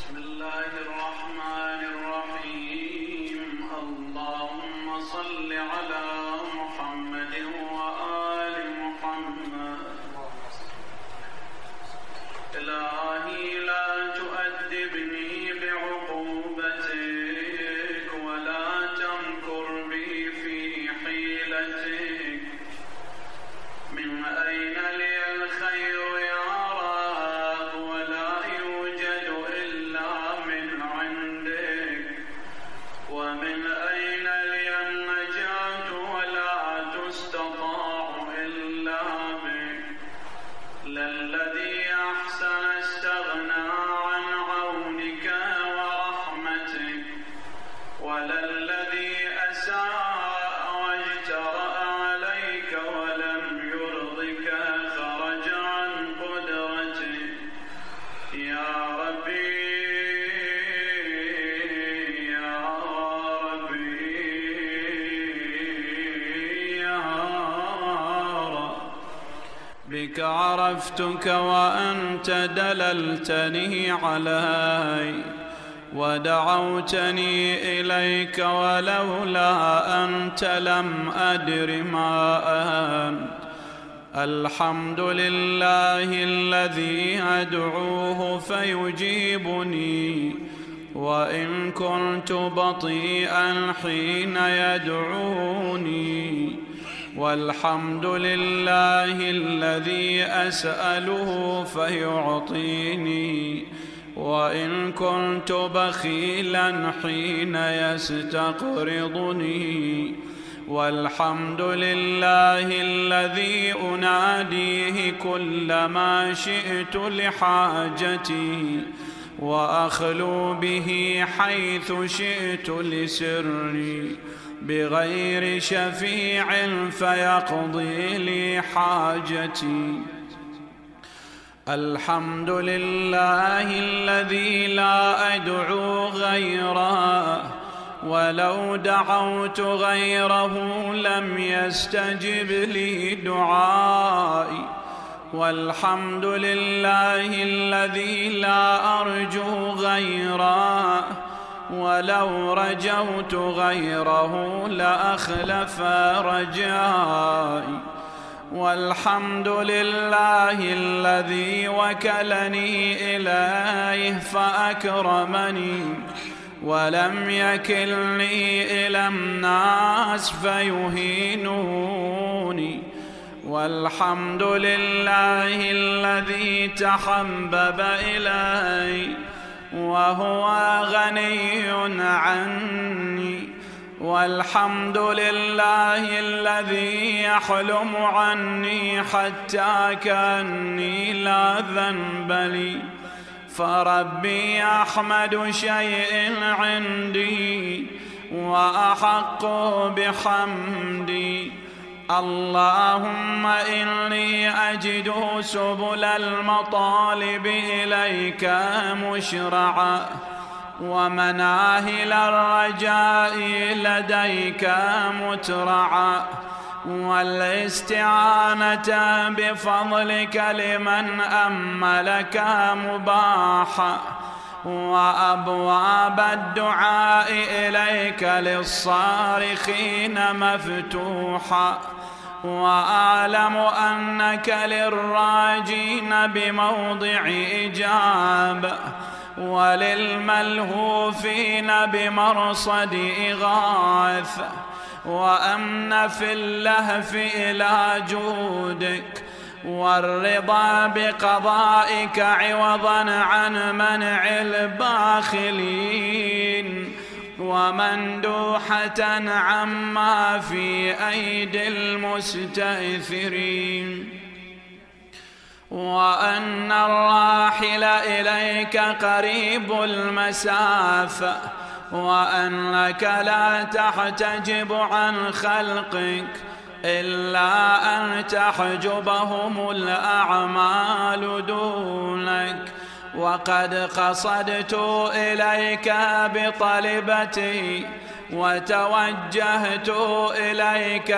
بسم الله الرحمن الرحيم. اللهم صل على محمد وآل محمد. إلهي لا تؤدبني بعقوبتك ولا تمكر بي في حيلتك. من أين لي الخير يا رب؟ ولا يوجد إلا من عندك. ومن أين لي النجاة؟ ولا تستطاع إلا بك. للذي أحسن استغنى عن عونك ورحمتك، وللذي أساء واجترأ عليك ولم يرضك خرج عن قدرتك. يا ربي يا ربي يا رب، بك عرفتك وأنت دللتني علي، ودعوتني إليك ولولا أنت لم أدر ما أنت. الحمد لله الذي أدعوه فيجيبني، وإن كنت بطيئا حين يدعوني. والحمد لله الذي أسأله فيعطيني، وإن كنت بخيلا حين يستقرضني. والحمد لله الذي أناديه كلما شئت لحاجتي، وأخلو به حيث شئت لسري، بغير شفيع فيقضي لي حاجتي. الحمد لله الذي لا أدعو غيره، ولو دعوت غيره لم يستجب لي دعائي. والحمد لله الذي لا أرجو غيره، ولو رجوت غيره لأخلف رجائي. والحمد لله الذي وكلني إليه فأكرمني، ولم يكلني إلى الناس فيهينوني. والحمد لله الذي تحبب إلي وهو غني عني. والحمد لله الذي يحلم عني حتى كأني لا ذنب لي. فربي أحمد شيء عندي وأحق بحمدي. اللهم إني أجد سبل المطالب إليك مشرعا، ومناهل الرجاء لديك مترعا، والاستعانة بفضلك لمن أملك مباحا، وأبواب الدعاء إليك للصارخين مفتوحا. وأعلم أنك للراجين بموضع إجابة، وللملهوفين بمرصد إغاثة، وأمن في اللهف إلى جودك، والرضا بقضائك عوضا عن منع الباخلين، ومندوحة عما في أيدي المستأثرين. وأن الراحل إليك قريب المسافة، وأنك لا تحتجب عن خلقك إلا أن تحجبهم الأعمال دونك. وقد قصدت إليك بطلبتي، وتوجهت إليك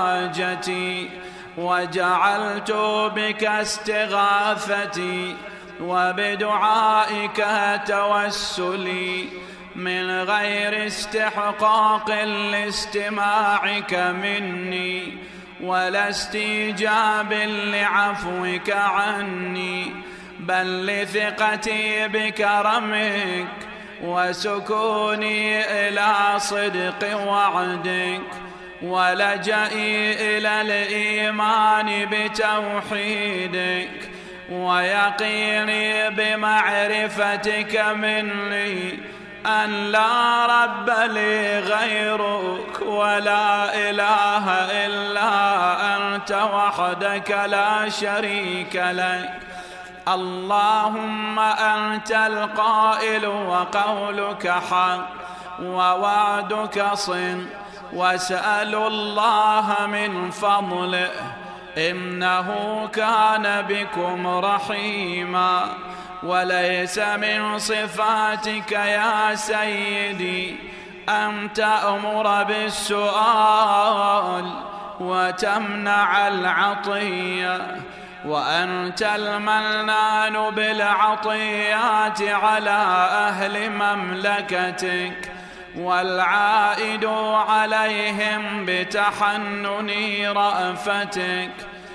بحاجتي، وجعلت بك استغاثتي، وبدعائك توسلي من غير استحقاق لاستماعك مني ولا استيجاب لعفوك عني، بل لثقتي بكرمك وسكوني إلى صدق وعدك ولجئي إلى الإيمان بتوحيدك ويقيني بمعرفتك مني أن لا رب لي غيرك ولا إله إلا أنت وحدك لا شريك لك. اللهم أنت القائل وقولك حق ووعدك صدق، واسأل الله من فضله إنه كان بكم رحيما. وليس من صفاتك يا سيدي أن تأمر بالسؤال وتمنع العطية، وأنت المنان بالعطيات على أهل مملكتك والعائد عليهم بتحنن رأفتك.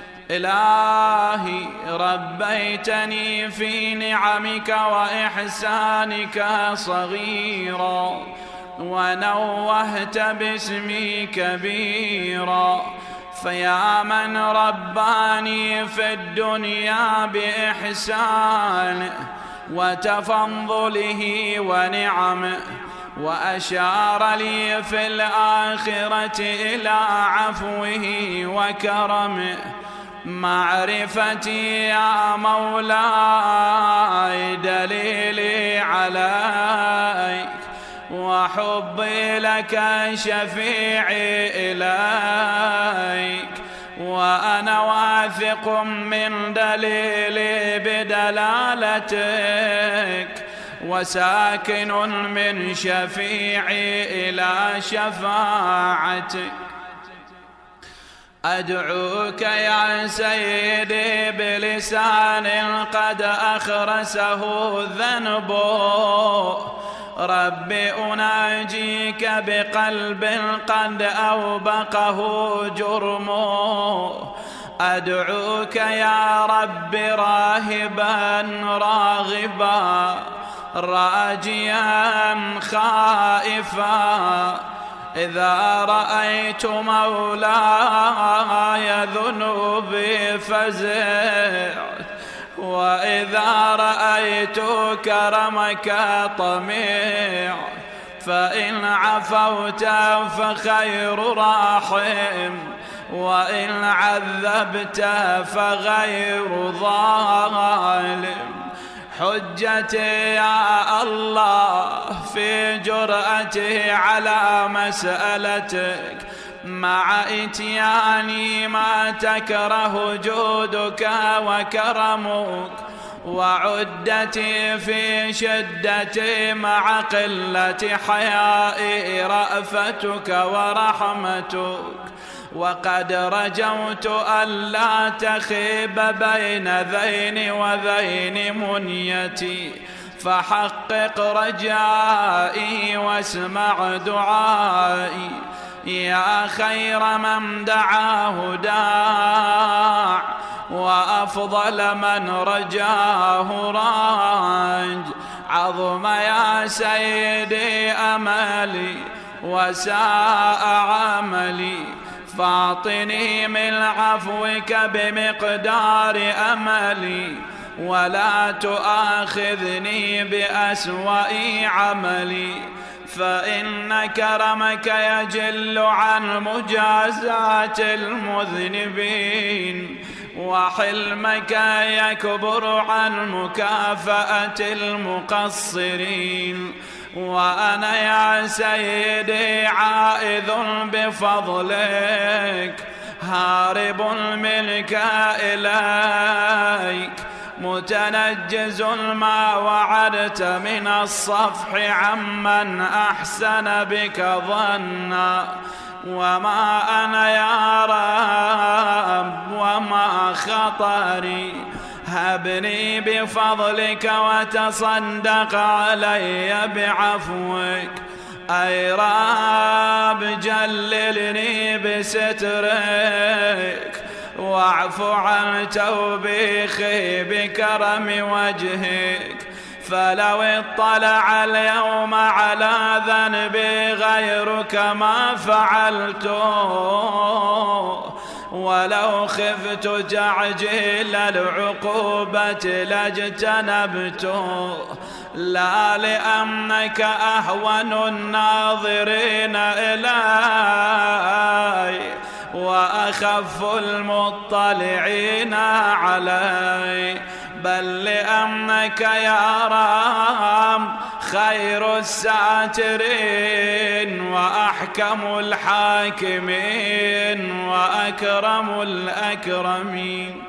إلهي ربيتني في نعمك وإحسانك صغيرا، ونوهت باسمي كبيرا، فيا من رباني في الدنيا بإحسانه وتفضله ونعمه، وأشار لي في الآخرة إلى عفوه وكرمه، معرفتي يا مولاي دليلي عليك، وحبي لك شفيعي إليك، وأنا واثق من دليلي بدلالتك، وساكن من شفيعي إلى شفاعتك. أدعوك يا سيدي بلسان قد أخرسه ذنبه، ربي أناجيك بقلب قد أوبقه جرمه، أدعوك يا رب راهبا راغبا راجيا خائفا، إذا رأيت مولاي ذنوبي فزعت، وإذا رأيت كرمك طميع، فإن عفوت فخير راحم، وإن عذبت فغير ظالم. حجتي يا الله في جرأتي على مسألتك، مع إتياني ما تكره جودك وكرمك، وعدتي في شدتي مع قلة حيائي رأفتك ورحمتك، وقد رجوت ألا تخيب بين ذين وذين منيتي، فحقق رجائي واسمع دعائي، يا خير من دعاه داع، وأفضل من رجاه راج. عظم يا سيدي أملي وساء عملي، فاعطني من عفوك بمقدار أملي، ولا تؤاخذني بأسوأ عملي، فإن كرمك يجل عن مجازاة المذنبين، وحلمك يكبر عن مكافأة المقصرين. وأنا يا سيدي عائذ بفضلك، هارب منك إليك، متنجز ما وعدت من الصفح عمن أحسن بك ظنا. وما أنا يا رب وما خطري، هبني بفضلك وتصدق علي بعفوك. أي رب جللني بسترك واعف عن توبيخي بكرم وجهك. فلو اطلع اليوم على ذنبي غيرك ما فعلته، ولو خفت تعجيل العقوبة لاجتنبته. لا لأنك أهون الناظرين إلي وأخف المطلعين علي، بل لأنك يا رب خير الساترين وأحكم الحاكمين وأكرم الأكرمين.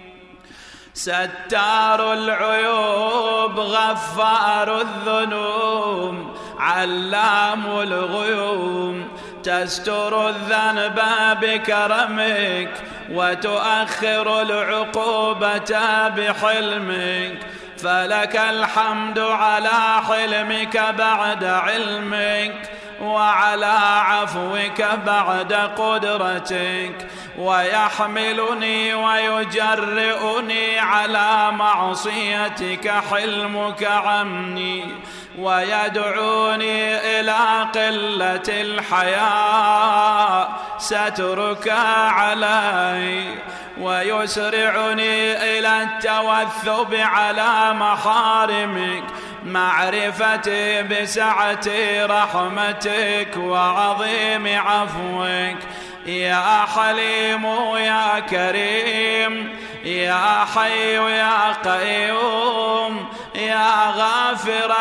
ستار العيوب غفار الذنوب علام الغيوب، تستر الذنب بكرمك وتؤخر العقوبة بحلمك. فلك الحمد على حلمك بعد علمك، وعلى عفوك بعد قدرتك. ويحملني ويجرئني على معصيتك حلمك عني، ويدعوني إلى قلة الحياء سترك علي، ويسرعني إلى التوثب على محارمك. معرفتي بسعة رحمتك وعظيم عفوك. يا حليم يا كريم يا حي يا قيوم، يا غافر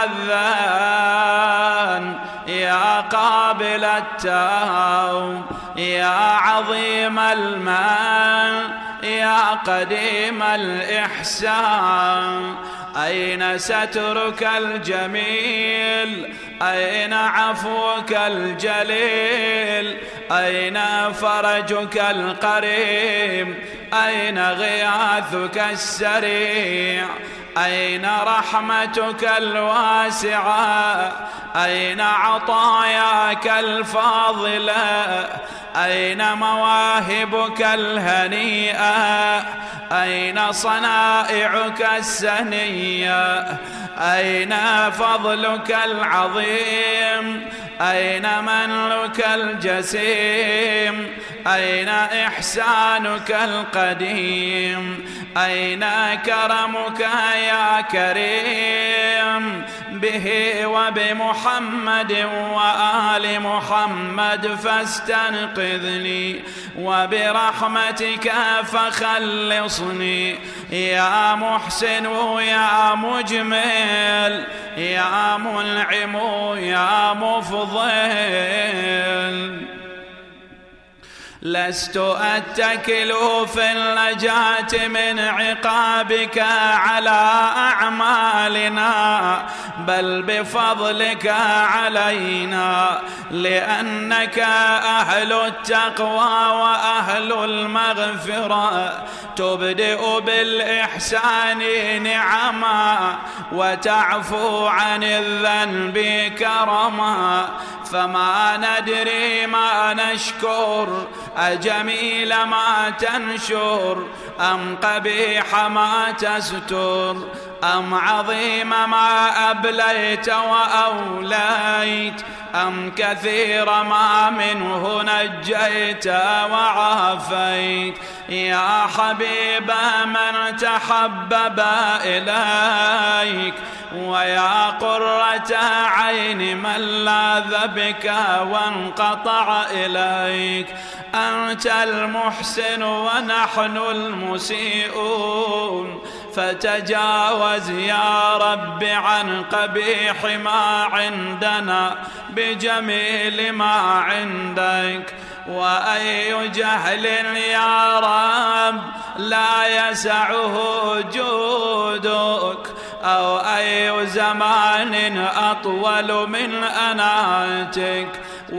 الذنب يا قابل التوب، يا عظيم المن يا قديم الإحسان. أين سترك الجميل؟ أين عفوك الجليل؟ أين فرجك القريب؟ أين غياثك السريع؟ أين رحمتك الواسعة؟ أين عطاياك الفاضلة؟ أين مواهبك الهنيئة؟ أين صنائعك السنية؟ أين فضلك العظيم؟ أين منلك الجسيم؟ أين إحسانك القديم؟ أين كرمك يا كريم؟ به وبمحمد وآل محمد فاستنقذني، وبرحمتك فخلصني. يا محسن يا مجمل يا منعم يا مفضل، لست أتكل في النجاة من عقابك على أعمالنا، بل بفضلك علينا، لأنك أهل التقوى وأهل المغفرة. تبدئ بالإحسان نعما وتعفو عن الذنب كرما، فما ندري ما نشكر، أجميل ما تنشر أم قبيح ما تستر، أم عظيم ما أبليت وأوليت، أم كثير ما منه نجيت وعافيت. يا حبيب من تحبب إليك، ويا قرة عين من لاذ بك وانقطع إليك. أنت المحسن ونحن المسيئون، فتجاوز يا رب عن قبيح ما عندنا بجميل ما عندك. وأي جهل يا رب لا يسعه جودك، أو أي زمان أطول من أناتك.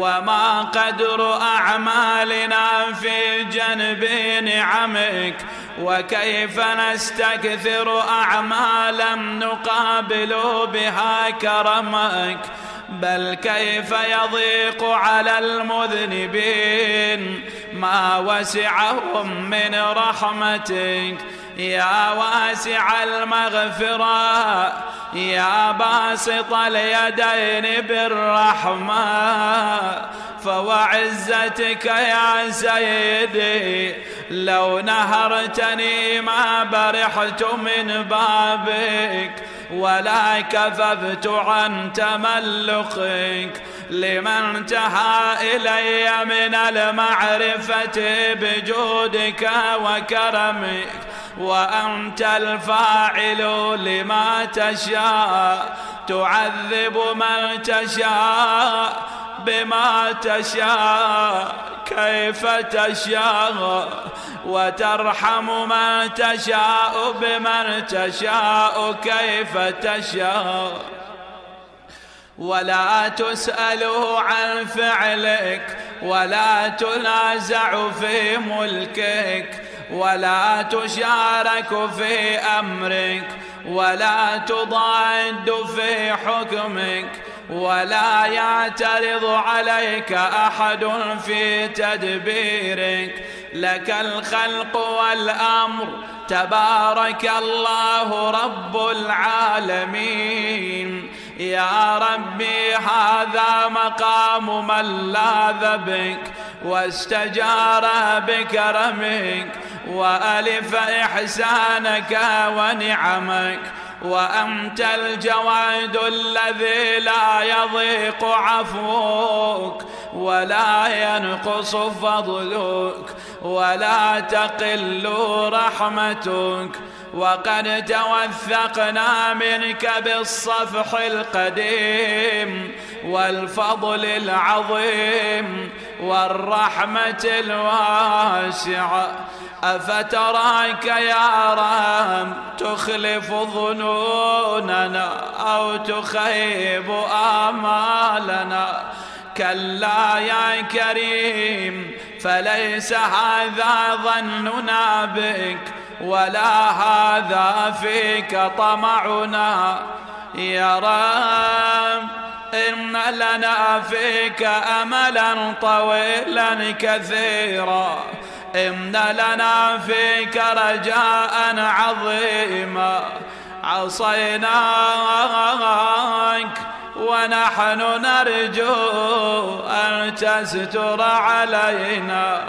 وما قدر أعمالنا في جنب نعمك، وكيف نستكثر أعمالا نقابل بها كرمك، بل كيف يضيق على المذنبين ما وسعهم من رحمتك. يا واسع المغفرة، يا باسط اليدين بالرحمة، فوعزتك يا سيدي لو نهرتني ما برحت من بابك، ولا كففت عن تملقك لمن انتهى إلي من المعرفة بجودك وكرمك. وأنت الفاعل لما تشاء، تعذب من تشاء بما تشاء كيف تشاء، وترحم من تشاء بمن تشاء كيف تشاء. ولا تسأل عن فعلك، ولا تنازع في ملكك، ولا تشارك في أمرك، ولا تضاد في حكمك، ولا يعترض عليك أحد في تدبيرك. لك الخلق والأمر، تبارك الله رب العالمين. يا ربي هذا مقام من لاذ بك واستجار بكرمك، وألف إحسانك ونعمك، وأنت الجواد الذي لا يضيق عفوك ولا ينقص فضلك ولا تقل رحمتك. وقد توثقنا منك بالصفح القديم والفضل العظيم والرحمة الواسعة. أفتراك يا رب تخلف ظنوننا أو تخيب آمالنا؟ كلا يا كريم، فليس هذا ظننا بك ولا هذا فيك طمعنا. يا رب إن لنا فيك أملا طويلا كثيرا، إن لنا فيك رجاء عظيما. عصيناك ونحن نرجو أن تستر علينا،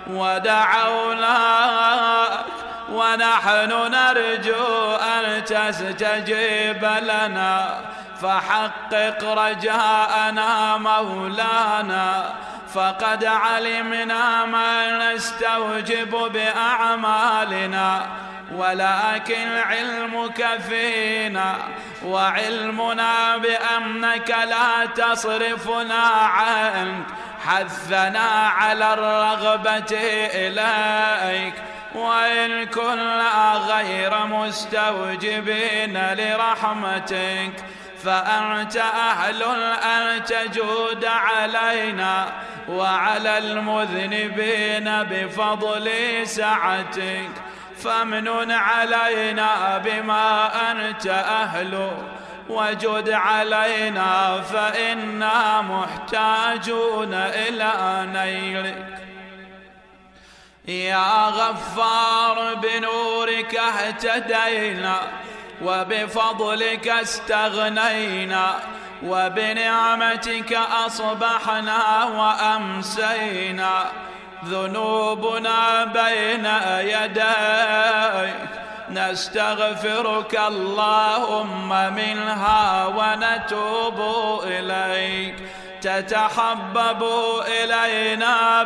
ودعوناك ونحن نرجو أن تستجيب لنا، فحقق رجاءنا مولانا. فقد علمنا ما نستوجب بأعمالنا، ولكن علمك فينا وعلمنا بأنك لا تصرفنا عنك حثنا على الرغبة إليك. وإن كنا غير مستوجبين لرحمتك فأنت أهل أن تجود علينا وعلى المذنبين بفضل سعتك. فامنن علينا بما أنت أهل، وجد علينا فإنا محتاجون إلى نيلك. يا غفار بنورك اهتدينا، وبفضلك استغنينا، وبنعمتك أصبحنا وأمسينا. ذنوبنا بين يديك نستغفرك اللهم منها ونتوب إليك. تتحبب إلينا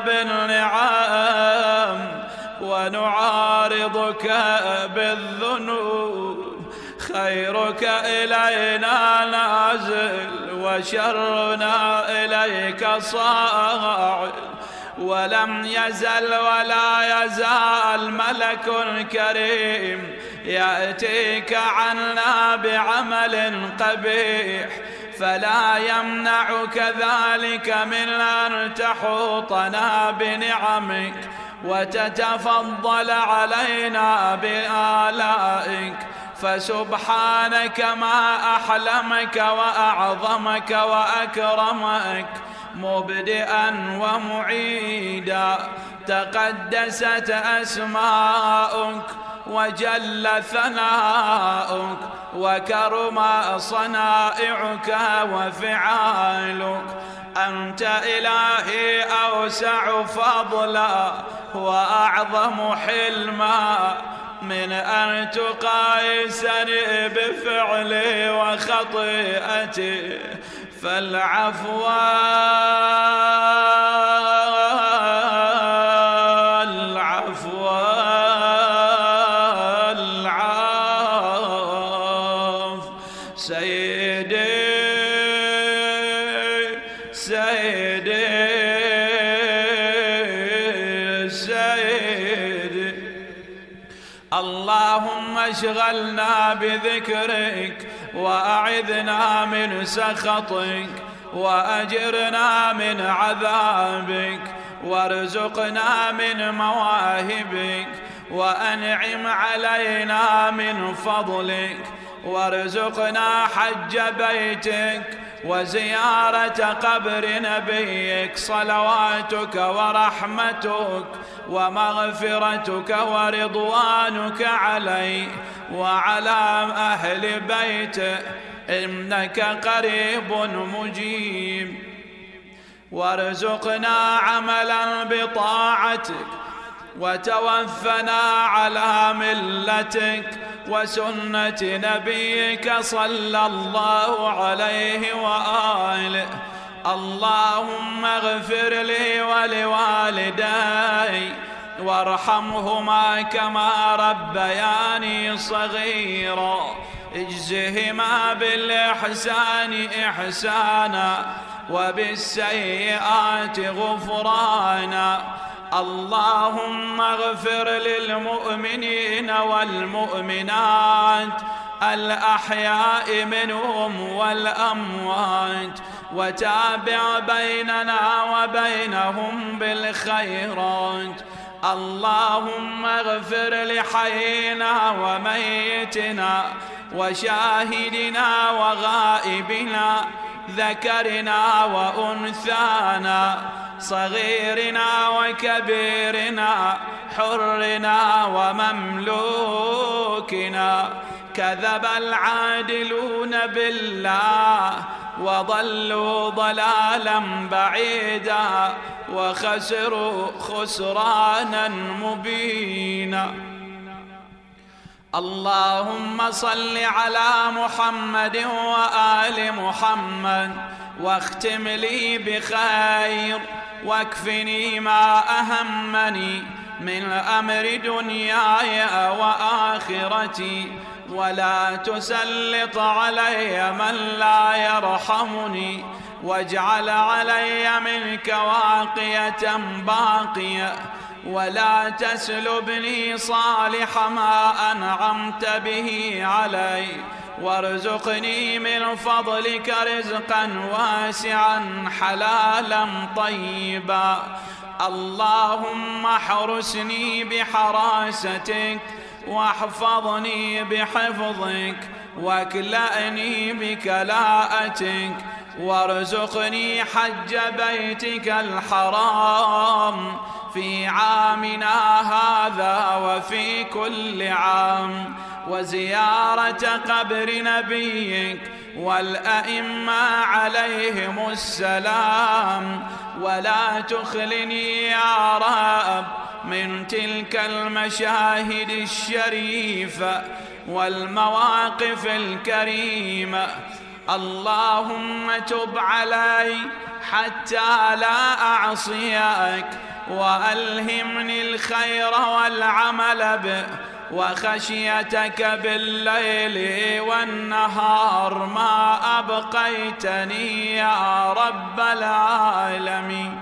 بالنعم ونعارضك بالذنوب. خيرك إلينا نازل وشرنا إليك صاعد. ولم يزل ولا يزال ملك كريم يأتيك عنا بعمل قبيح، فلا يمنعك ذلك من أن تحوطنا بنعمك وتتفضل علينا بآلائك، فسبحانك ما أحلمك وأعظمك وأكرمك مبدئا ومعيدا. تقدست أسماؤك وجل ثناؤك وكرم صنائعك وفعالك. أنت إلهي أوسع فضلا وأعظم حلما من أن تقايسني بفعلي وخطيئتي، فالعفو سيدي سيدي سيدي. اللهم اشغلنا بذكرك وأعذنا من سخطك وأجرنا من عذابك وارزقنا من مواهبك وأنعم علينا من فضلك وارزقنا حج بيتك وزيارة قبر نبيك صلواتك ورحمتك ومغفرتك ورضوانك عليه وعلى أهل بيته إنك قريب مجيب. وارزقنا عملا بطاعتك وتوفنا على ملتك وسنة نبيك صلى الله عليه وآله. اللهم اغفر لي ولوالدي وارحمهما كما ربياني صغيرا، اجزهما بالإحسان إحسانا وبالسيئات غفرانا. اللهم اغفر للمؤمنين والمؤمنات الأحياء منهم والأموات، وتابع بيننا وبينهم بالخيرات. اللهم اغفر لحينا وميتنا وشاهدنا وغائبنا ذكرنا وأنثانا صغيرنا وكبيرنا حرنا ومملوكنا. كذب العادلون بالله وضلوا ضلالا بعيدا وخسروا خسرانا مبينا. اللهم صل على محمد وآل محمد واختم لي بخير واكفني ما أهمني من أمر دنياي وآخرتي، ولا تسلط علي من لا يرحمني، واجعل علي منك واقية باقية، ولا تسلبني صالح ما أنعمت به علي، وارزقني من فضلك رزقا واسعا حلالا طيبا. اللهم احرسني بحراستك واحفظني بحفظك واكلأني بكلاءتك، وارزقني حج بيتك الحرام في عامنا هذا وفي كل عام، وزيارة قبر نبيك والأئمة عليهم السلام. ولا تخلني يا رب من تلك المشاهد الشريفة والمواقف الكريمة. اللهم تب علي حتى لا أعصيك، وألهمني الخير والعمل به وخشيتك بالليل والنهار ما أبقيتني يا رب العالمين.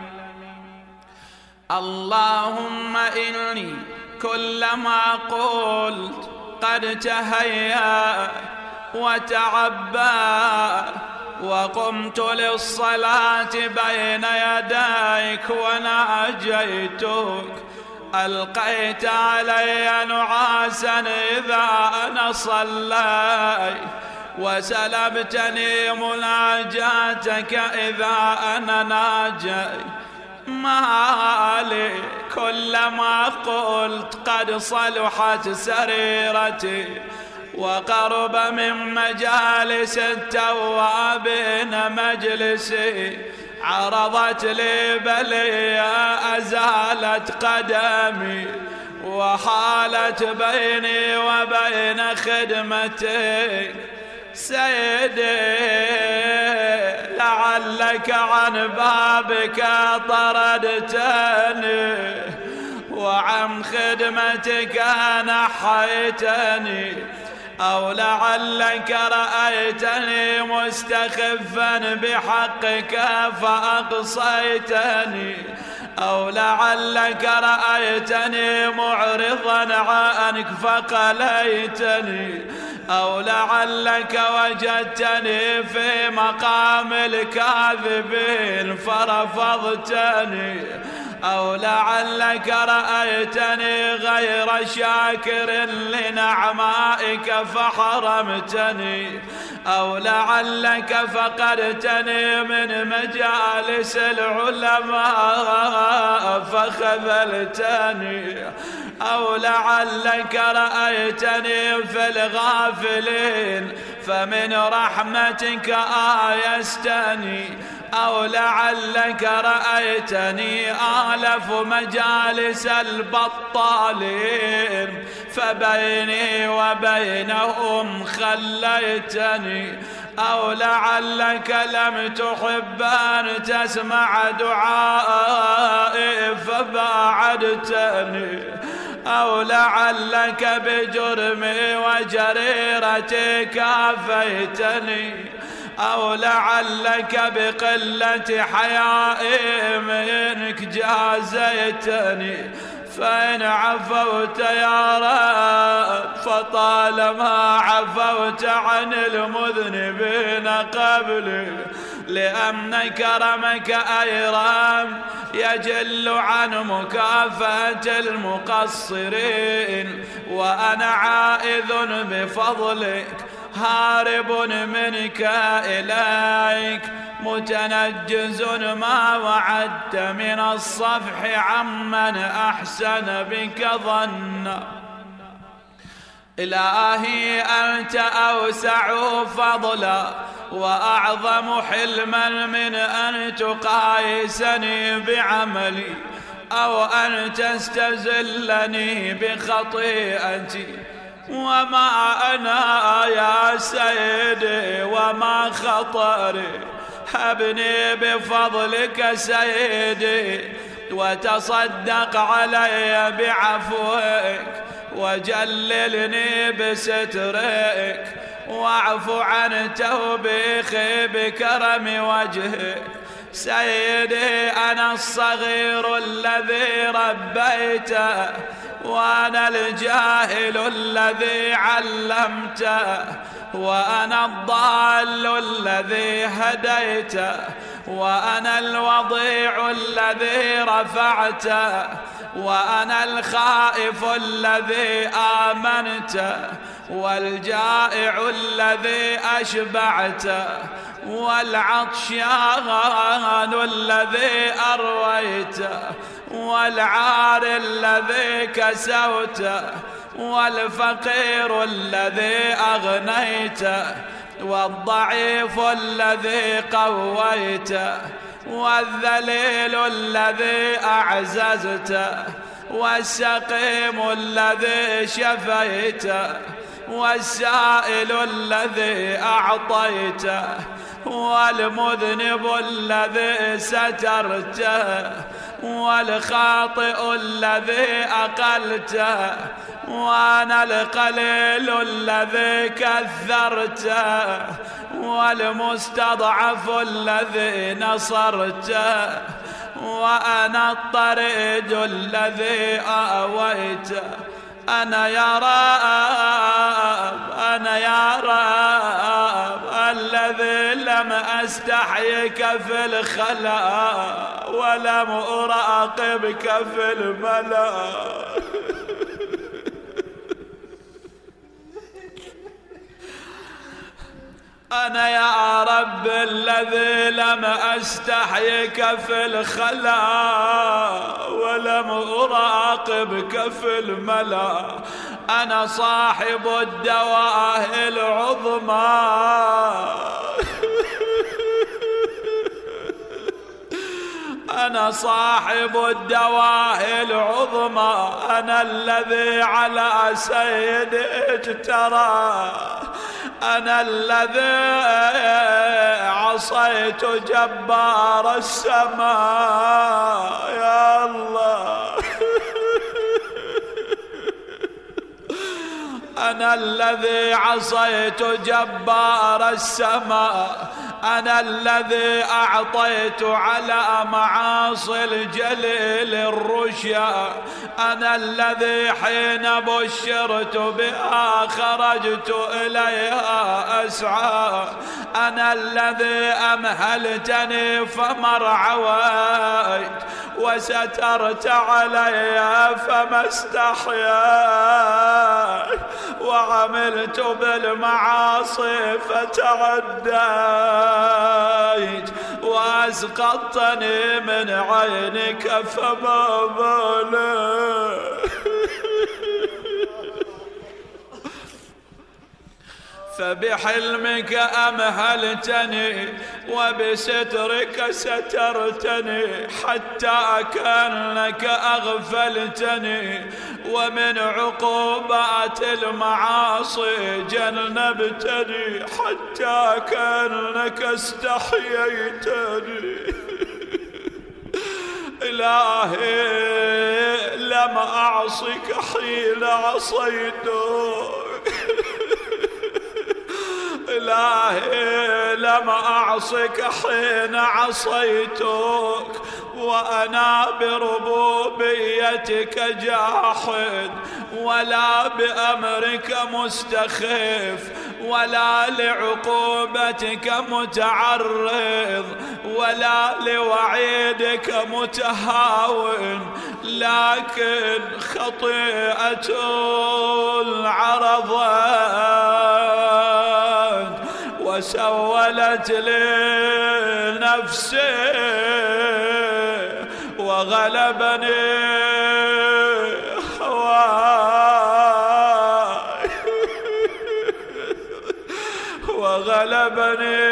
اللهم إني كلما قلت قد تهيأ وتعبى وقمت للصلاة بين يديك وناجيتك، ألقيت علي نعاسا إذا أنا صليت وسلبتني مناجاتك إذا أنا ناجيت ما لي كلما قلت قد صلحت سريرتي وقرب من مجالس التوابين مجلسي عرضت لي بلية أزالت قدمي وحالت بيني وبين خدمتك سيدي لعلك عن بابك طردتني وعن خدمتك نحيتني أو لعلك رأيتني مستخفا بحقك فأقصيتني أو لعلك رأيتني معرضا عنك فقليتني أو لعلك وجدتني في مقام الكاذبين فرفضتني أو لعلك رأيتني غير شاكر لنعمائك فحرمتني أو لعلك فقدتني من مجالس العلماء فخذلتني أو لعلك رأيتني في الغافلين فمن رحمتك آيستني أو لعلك رأيتني آلف مجالس البطالين فبيني وبينهم خليتني أو لعلك لم تحب أن تسمع دعائي فباعدتني أو لعلك بجرمي وجريرتي كافيتني أو لعلك بقلة حيائي منك جازيتني فإن عفوت يا رب فطالما عفوت عن المذنبين قبلي لأن كرمك أيرام يجل عن مكافأة المقصرين وأنا عائذ بفضلك هارب منك إليك متنجز ما وعدت من الصفح عمن أحسن بك ظنا إلهي أنت أوسع فضلا وأعظم حلما من أن تقايسني بعملي أو أن تستزلني بخطيئتي وما أنا يا سيدي وما خطري هبني بفضلك سيدي وتصدق علي بعفوك وجللني بسترك واعف عن توبيخي بكرم وجهك سيدي أنا الصغير الذي ربيته وأنا الجاهل الذي علمته وأنا الضال الذي هديته وأنا الوضيع الذي رفعته وأنا الخائف الذي آمنته والجائع الذي أشبعته والعطشان الذي أرويته والعار الذي كسوته والفقير الذي أغنيته والضعيف الذي قويته والذليل الذي أعززته والسقيم الذي شفيته والسائل الذي أعطيته والمذنب الذي سترته والخاطئ الذي أقلته وأنا القليل الذي كثرته والمستضعف الذي نصرته وأنا الطريد الذي آويته أنا يا رب أنا يا رب الذي لم أستحيك في الخلاء ولم أراقبك في الملا. أنا يا رب الذي لم أستحيك في الخلاء ولم أراقبك في الملا. أنا صاحب الدواهي العظمى، أنا صاحب الدواهي العظمى، أنا الذي على سيد اجترى، أنا الذي عصيت جبار السماء. يا الله أنا الذي عصيت جبار السماء، أنا الذي أعطيت على معاصي الجليل الرشا، أنا الذي حين بشرت بها خرجت إليها أسعى، أنا الذي أمهلتني فما رعويت وسترت علي فما استحييت، وعملت بالمعاصي فتعديت، وأسقطتني من عينك فما بالي. فبحلمك أمهلتني وبسترك سترتني، حتى كأنك أغفلتني، ومن عقوبات المعاصي جنبتني، حتى كأنك استحييتني. إلهي لم أعصك حين عصيتك، إلهي لم أعصك حين عصيتك، وأنا بربوبيتك جاحد، ولا بأمرك مستخف، ولا لعقوبتك متعرض، ولا لوعيدك متهاون، لكن خطيئة عرضت وسولت لي نفسي، وغلبني هواي، وغلبني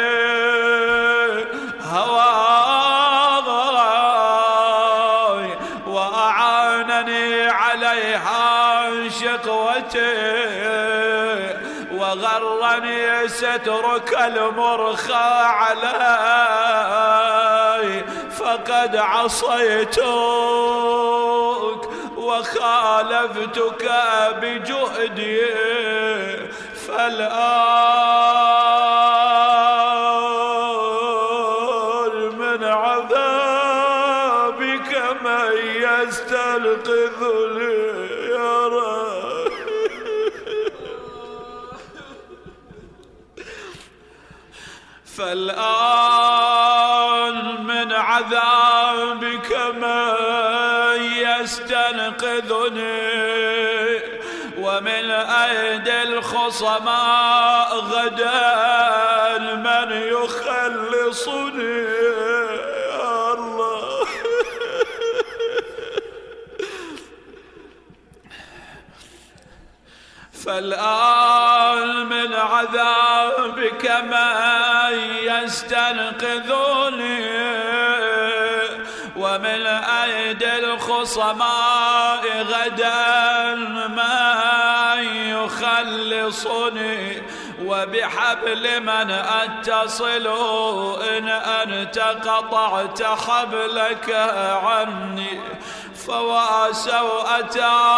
هواي، وأعانني عليها شقوتي، وغرني سترك المرخى علي، فقد عصيتك وخالفتك بجهدي، فالآن من عذابك من يستنقذني يا رب. فالآن من عذابك من يستنقذني، ومن أيدي الخصماء غدا من يخلصني يا الله. فالآن من عذابك من يستنقذني، ومن أيدي الخصماء غدا من يخلصني، وبحبل من أتصل إن أنت قطعت حبلك عني، فوا سوءة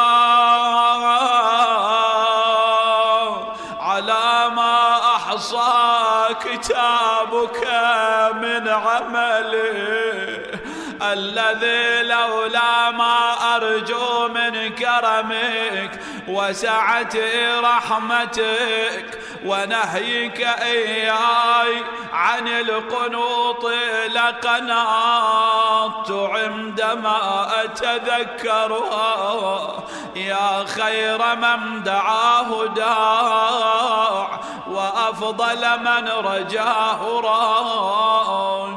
على ما أحصى كتابك من عملي. الذي لولا ما أرجو من كرمك وسعة رحمتك ونهيك إياي عن القنوط لقناطت عندما أتذكرها. يا خير من دعاه داع وأفضل من رجاه راج.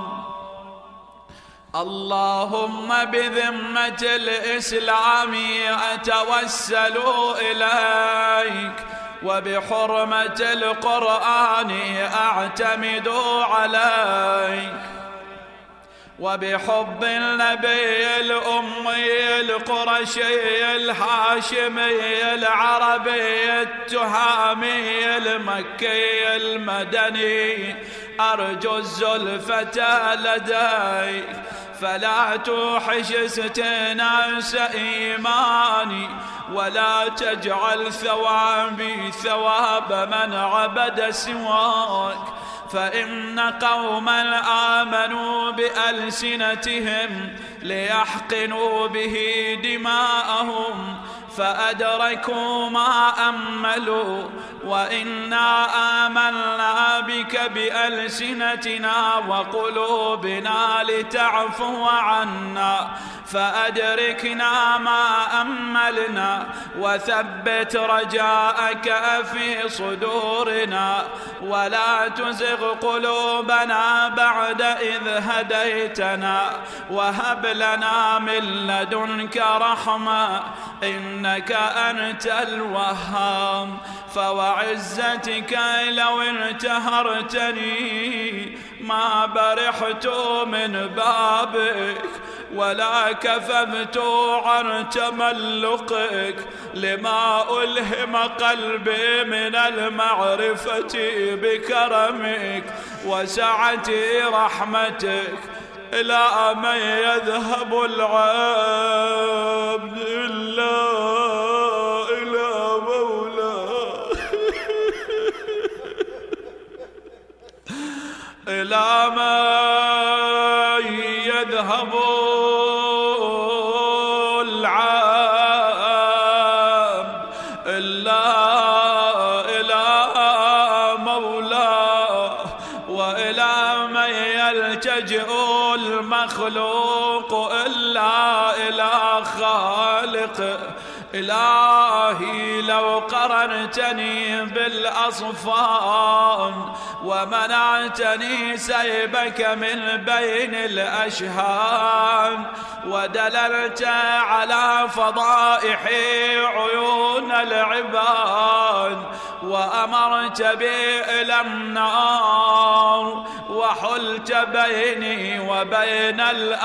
اللهم بذمة الإسلام أتوسل إليك وبحرمة القرآن أعتمد عليك وبحب النبي الأمي القرشي الهاشمي العربي التهامي المكي المدني أرجو الزلفة لديك فلا توحش استئناس إيماني ولا تجعل ثوابي ثواب من عبد سواك. فإن قوما آمنوا بألسنتهم ليحقنوا به دماءهم فأدركوا ما أملوا وإنا آمنا بك بألسنتنا وقلوبنا لتعفو عنا فأدركنا ما أملنا وثبت رجاءك في صدورنا ولا تزغ قلوبنا بعد إذ هديتنا وهب لنا من لدنك رحمة إنك أنت الوهاب. فوعزتك لو انتهرتني ما برحت من بابك ولا كففت عن تملقك لما ألهم قلبي من المعرفة بكرمك وسعة رحمتك. إلى من يذهب العبد إلا إلى مولاه إلى من يذهب العبد إلا إلى مولاه وإلى من يلتجئ المخلوق إلا إلى خالقه. إلهي لو قرنتني بالأصفان ومنعتني سيبك من بين الأشهاد ودللت على فضائح عيون العباد وأمرت بي إلى النار وحلت بيني وبين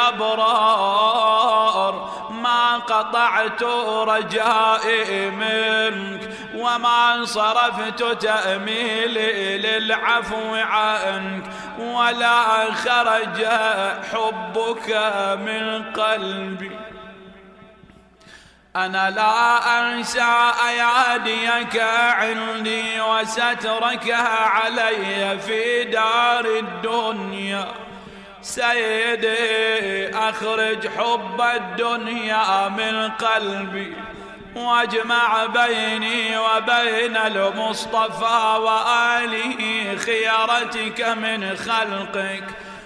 الأبرار ما قطعت رجائي منك وما صرفت تأميلي للعفو عنك ولا خرج حبك من قلبي. أنا لا أنسى أياديك عندي وسترك علي في دار الدنيا. سيدي أخرج حب الدنيا من قلبي واجمع بيني وبين المصطفى وآله خيرتك من خلقك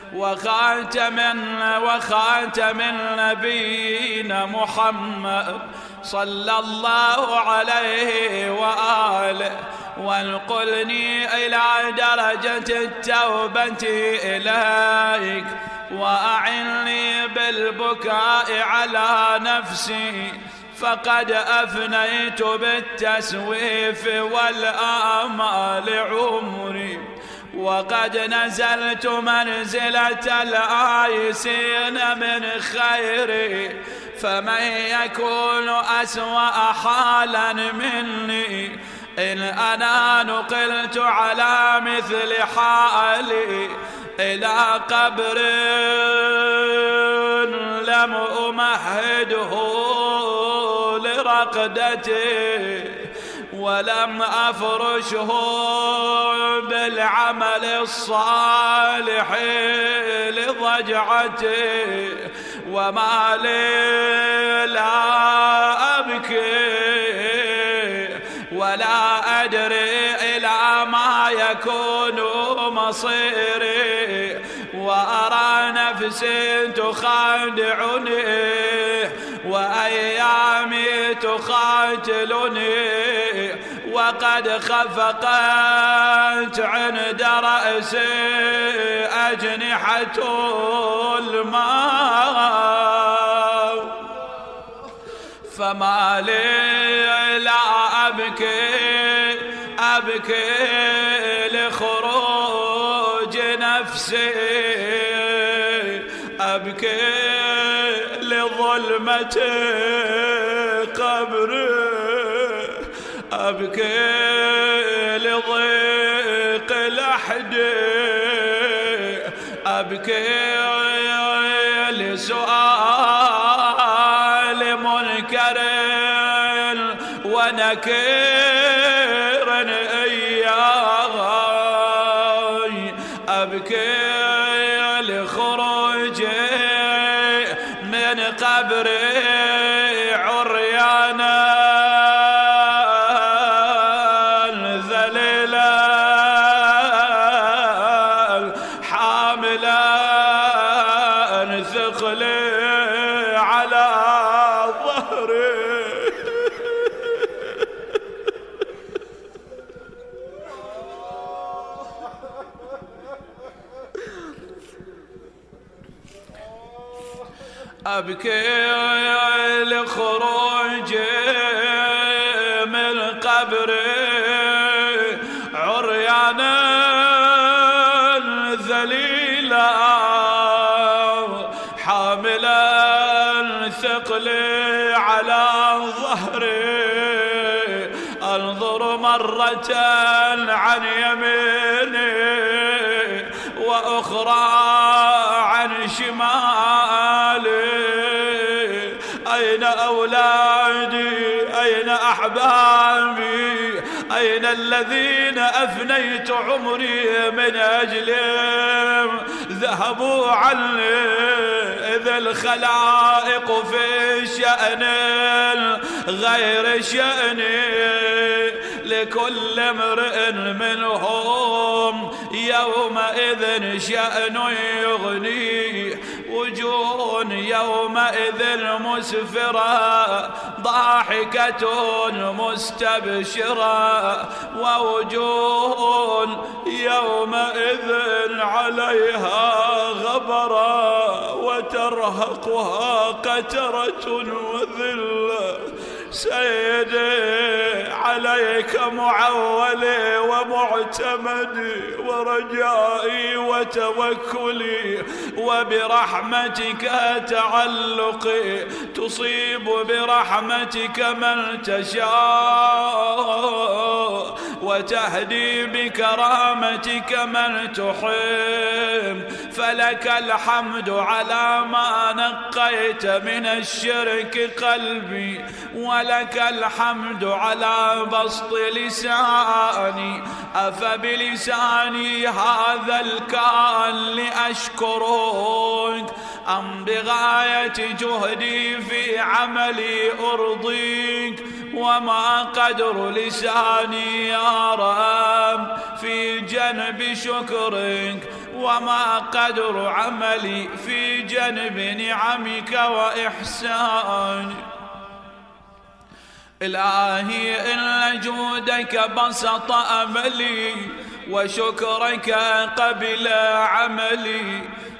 وخاتم النبيين محمد صلى الله عليه وآله وانقلني إلى درجة التوبة إليك وأعني بالبكاء على نفسي فقد أفنيت بالتسويف والآمال عمري وقد نزلت منزلة الآيسين من خيري فمن يكون أسوأ حالا مني إن أنا نقلت على مثل حالي إلى قبر لم أمهده لرقدتي ولم أفرشه بالعمل الصالح لضجعتي وما لي لا أبكي ولا أدري إلى ما يكون مصيري، وأرى نفسي تخادعني وأيامي تقاتلني، وقد خفقت عند رأسي أجنحة الماء، فما لي لا أبكي لخروج نفسي، أبكي لظلمة قبري، أبكي لضيق لحد، أبكي لسؤال منكر ونكير إياي، أبكي لخروجي من قبري عريانا ذليلا حاملا ثقلي على ظهري. أبكي لخروجي من قبري عريانا ذليلا حاملا ثقلي على ظهري، أنظر مرة عن يميني وأخرى عن شمالي، أين أولادي؟ أين أحبابي؟ أين الذين أفنيت عمري من أجلهم؟ ذهبوا عني، إذا الخلائق في شأن غير شأني، لكل امرئ منهم يومئذ شأن يغنيه، وجوه يومئذ مسفرة ضاحكة مستبشرة، ووجوه يومئذ عليها غبرة وترهقها قترة وذلة. سيدي عليك معولي ومعتمدي ورجائي وتوكلي، وبرحمتك تعلقي، تصيب برحمتك من تشاء وتهدي بكرامتك من تحب، فلك الحمد على ما نقيت من الشرك قلبي، ولك الحمد على بسط لساني، أفبلساني هذا الكان لأشكرك أم بغاية جهدي في عملي أرضيك؟ وما قدر لساني يا رب في جنب شكرك، وما قدر عملي في جنب نعمك وإحسانك. إلهي إن جودك بسط أملي وشكرك قبل عملي،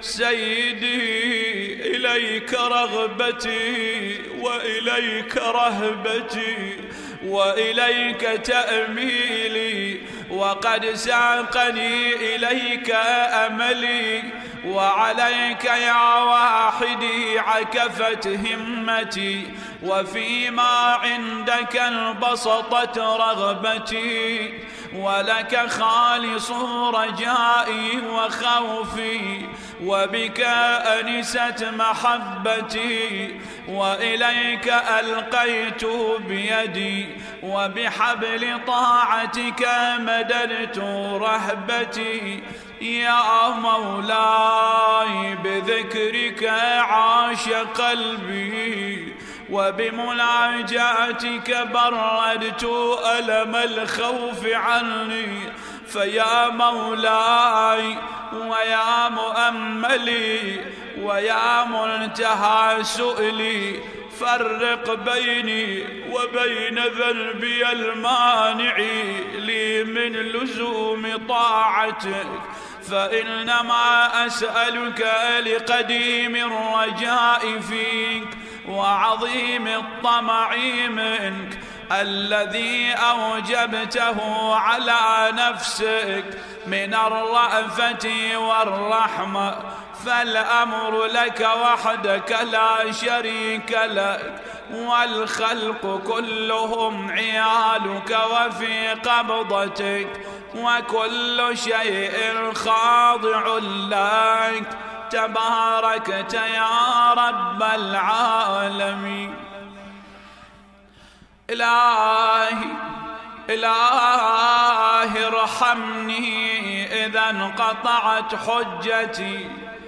سيدي إليك رغبتي وإليك رهبتي وإليك تأميلي، وقد ساقني إليك أملي، وعليك يا واحدي عكفت همتي، وفيما عندك انبسطت رغبتي، ولك خالص رجائي وخوفي، وبك أنست محبتي، وإليك ألقيت بيدي، وبحبل طاعتك مددت رهبتي. يا مولاي بذل بذكرك عاش قلبي، وبمناجاتك بردت ألم الخوف عني. فيا مولاي ويا مؤملي ويا منتهى سؤلي، فرق بيني وبين ذنبي المانع لي من لزوم طاعتك، فإنما أسألك لقديم الرجاء فيك وعظيم الطمع منك الذي أوجبته على نفسك من الرأفة والرحمة، فالأمر لك وحدك لا شريك لك، والخلق كلهم عيالك وفي قبضتك، وكل شيء خاضع لك، تباركت يا رب العالمين. إلهي إلهي ارحمني إذا انقطعت حجتي،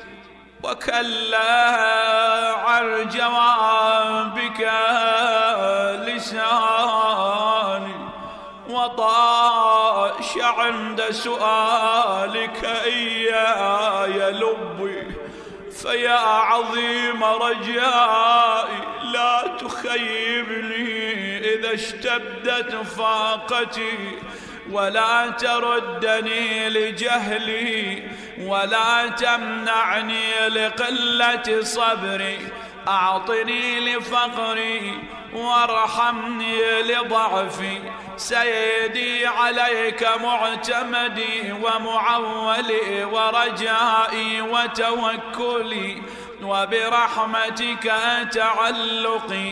وكلا عن جوابك لساني، وطاش عند سؤالك إياي لبي. فيا عظيم رجائي لا تخيبني إذا اشتدت فاقتي، ولا تردني لجهلي، ولا تمنعني لقلة صبري. أعطني لفقري وارحمني لضعفي، سيدي عليك معتمدي ومعولي ورجائي وتوكلي، وبرحمتك تعلقي،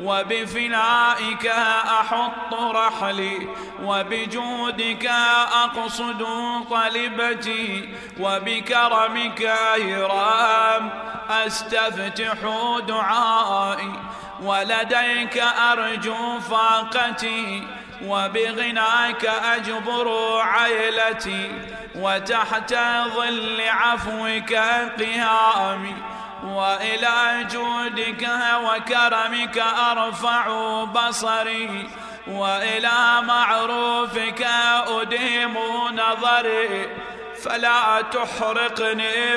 وبفنائك أحط رحلي، وبجودك أقصد طلبتي، وبكرمك إرام أستفتح دعائي، ولديك أرجو فاقتي، وبغناك أجبر عيلتي، وتحت ظل عفوك قيامي، وإلى جودك وكرمك أرفع بصري، وإلى معروفك أديم نظري. فلا تحرقني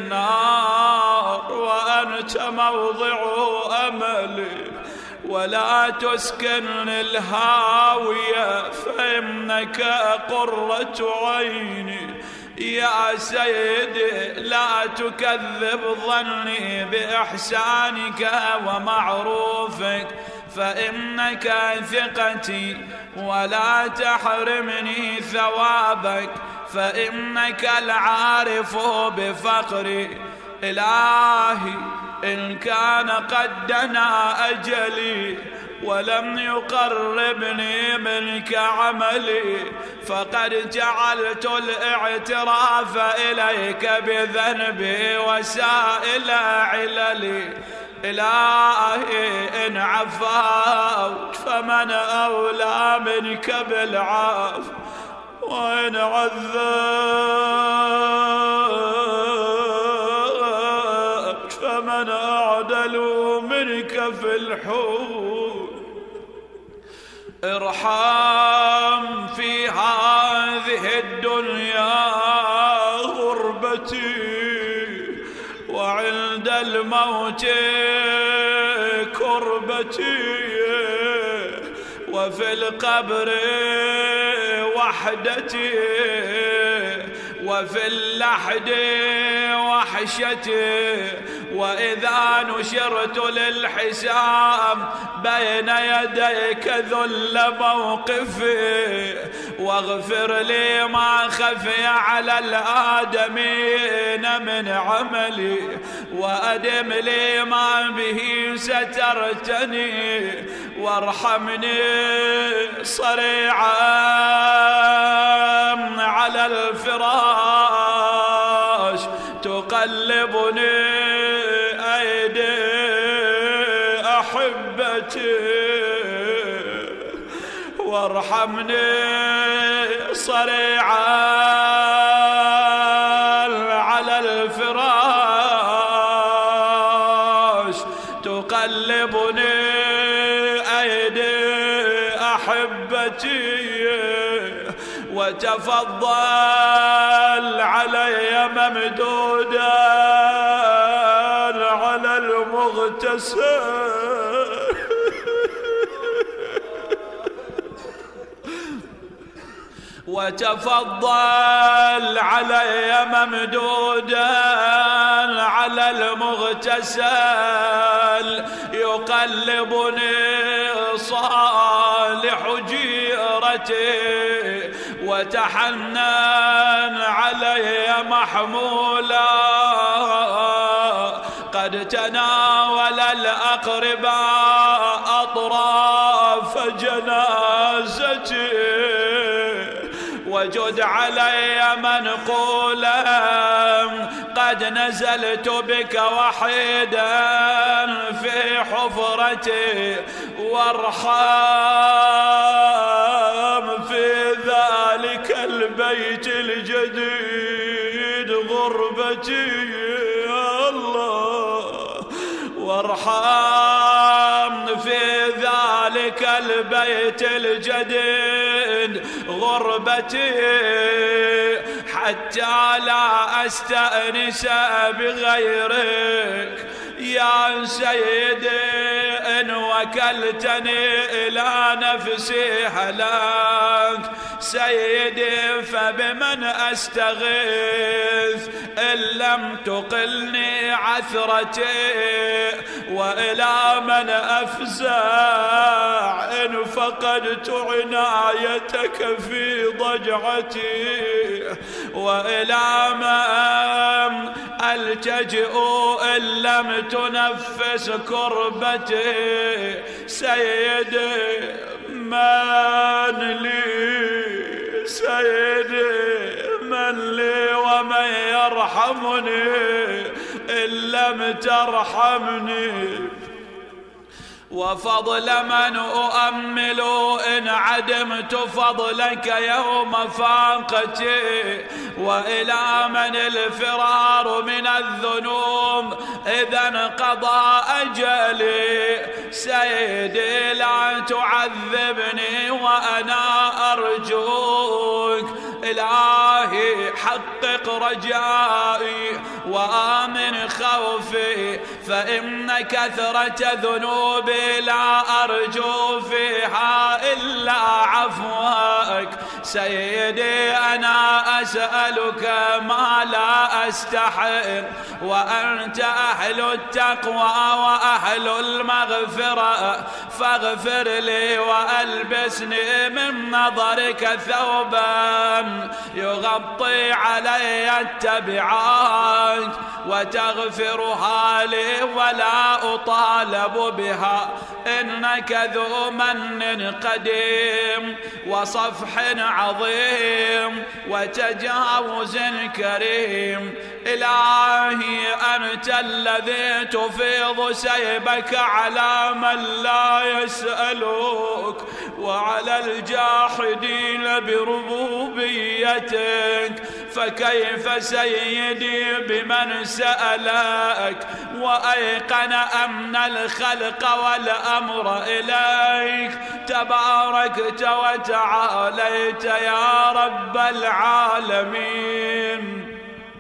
بالنار وأنت موضع أملي، ولا تسكنني الهاوية فإنك قرة عيني. يا سيدي لا تكذب ظني بإحسانك ومعروفك، فإنك ثقتي، ولا تحرمني ثوابك، فإنك العارف بفقري. إلهي إن كان قد دنا أجلي ولم يقربني منك عملي، فقد جعلت الاعتراف إليك بذنبي وسائل عللي. إلهي إن عفوت فمن أولى منك بالعفو، وإن عذبت فمن أعدل منك في الحب. ارحم في هذه الدنيا غربتي، وعند الموت كربتي، وفي القبر وحدتي، وفي اللحد وحشتي، وإذا نشرت للحساب بين يديك ذل موقفي، واغفر لي ما خفي على الآدمين من عملي، وأدم لي ما به سترتني، وارحمني صريعا على الفراش تقلبني أيدي أحبتي، وارحمني صريعا على الفراش وتفضل علي ممدودا على المغتسل وتفضل علي ممدودا على المغتسل يقلبني صالح جيرتي وتحنن علي محمولا قد تناول الأقرباء أطراف جنازتي وجد علي منقولا قد نزلت بك وحيدا في حفرتي وارحم في ذلك البيت الجديد غربتي يا الله وارحم في ذلك البيت الجديد غربتي حتى لا أستأنس بغيرك يا سيدي إن وكلتني إلى نفسي هلاك سيدي فبمن أستغيث إن لم تقلني عثرتي وإلى من أفزع إن فقدت عنايتك في ضجعتي وإلى من ألتجئ إن لم تنفس كربتي سيدي من لي سيدي من لي ومن يرحمني إن لم ترحمني وفضل من أؤمل إن عدمت فضلك يوم فاقتي وإلى من الفرار من الذنوب إذا انقضى أجلي سيدي لا تعذبني وأنا أرجوك إلهي حقق رجائي وآمن خوفي فإن كثرة ذنوبي لا أرجو فيها إلا عفوك سيدي أنا أسألك ما لا أستحق وأنت أهل التقوى وأهل المغفرة فاغفر لي وألبسني من نظرك ثوبا يغطي علي التبعات وتغفرها لي ولا أطالب بها إنك ذو من قديم وصفح عظيم وتجاوز كريم إلهي أنت الذي تفيض سيبك على من لا يسألك وعلى الجاحدين بربوبيتك فكيف سيدي بمن سألك وأيقن أمن الخلق والأمر إليك تباركت وتعاليت يا رب العالمين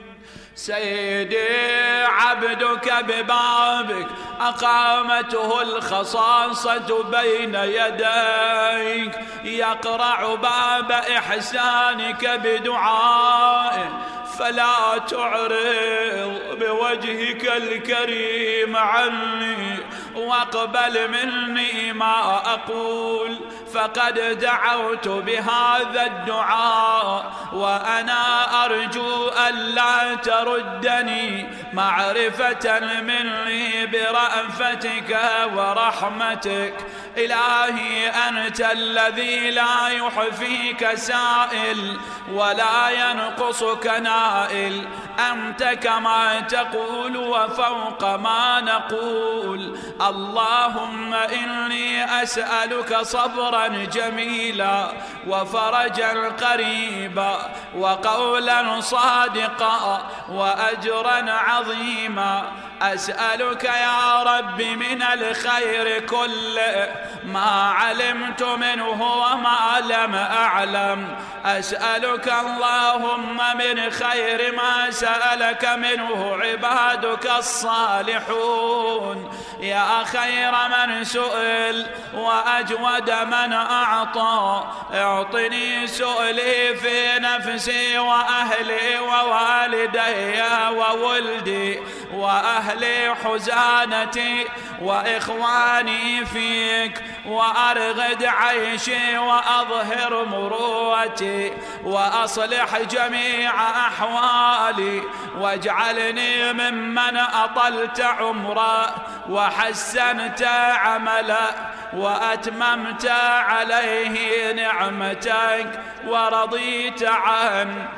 سيدي عبدك ببابك أقامته الخصاصة بين يديك يقرع باب إحسانك بدعائه فلا تعرض بوجهك الكريم عني واقبل مني ما أقول فقد دعوت بهذا الدعاء وأنا أرجو ألا تردني معرفة مني برأفتك ورحمتك إلهي أنت الذي لا يحفيك سائل ولا ينقصك نائل أنت كما تقول وفوق ما نقول اللهم إني أسألك صبرا جميلا وفرجا قريبا وقولا صادقا وأجرا عظيما أسألك يا رب من الخير كله ما علمت منه وما لم أعلم. أسألك اللهم من خير ما سألك منه عبادك الصالحون، يا خير من سئل وأجود من أعطى. اعطني سؤلي في نفسي وأهلي ووالدي وولدي وأهلي حزانتي وإخواني فيك، وأرغد عيشي وأظهر مروتي، وأصلح جميع أحوالي، واجعلني ممن أطلت عمره وحسنت عمله وأتممت عليه نعمتك ورضيت عنه،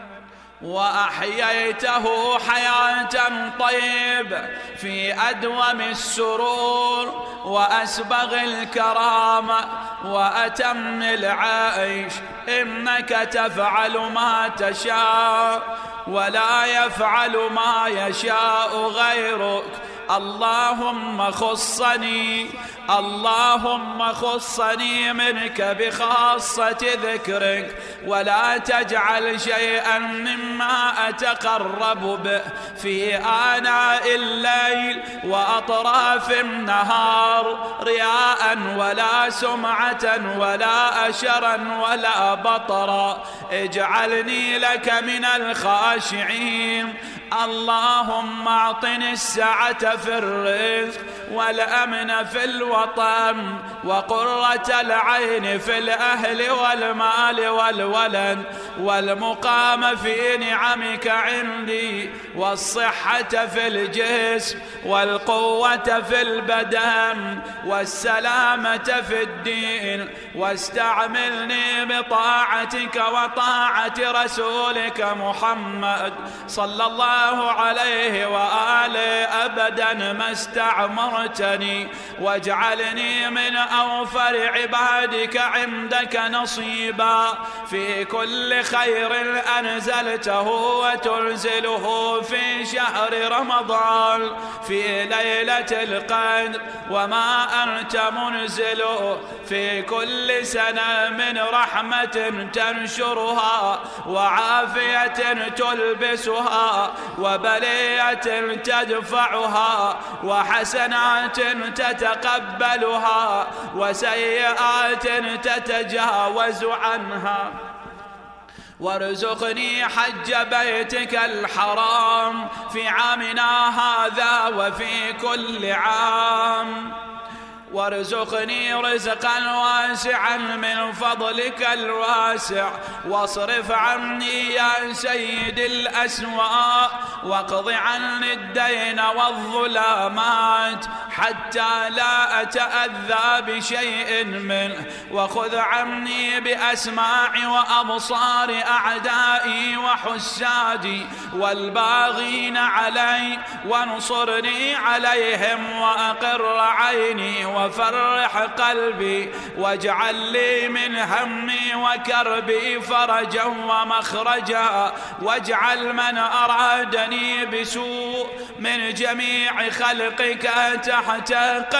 وأحييته حياة طيبة في أدوم السرور وأسبغ الكرامة وأتم العيش. إنك تفعل ما تشاء ولا يفعل ما يشاء غيرك. اللهم خصني منك بخاصة ذكرك، ولا تجعل شيئا مما أتقرب به في آناء الليل وأطراف النهار رياء ولا سمعة ولا أشرا ولا بطرا. اجعلني لك من الخاشعين. اللهم اعطني السعة في الرزق والأمن في الوطن وقرة العين في الأهل والمال والولد والمقام في نعمك عندي والصحة في الجسم والقوة في البدن والسلامة في الدين. واستعملني بطاعتك وطاعة رسولك محمد صلى الله عليه وآله أبدا ما استعمرتني، واجعلني من أوفر عبادك عندك نصيبا في كل خير أنزلته وتنزله في شهر رمضان في ليلة القدر، وما أنت منزله في كل سنة من رحمة تنشرها وعافية تلبسها وبلية تدفعها وحسنات تتقبلها وسيئات تتجاوز عنها. وارزقني حج بيتك الحرام في عامنا هذا وفي كل عام، وارزقني رزقا واسعا من فضلك الواسع، واصرف عني يا سيد الأسواء، واقض عني الدين والظلامات حتى لا أتأذى بشيء منه، وخذ عني بأسماع وأبصار أعدائي وحسادي والباغين علي، وانصرني عليهم وأقر عيني وفرح قلبي، واجعل لي من همي وكربي فرجا ومخرجا، واجعل من أرادني بسوء من جميع خلقك تحت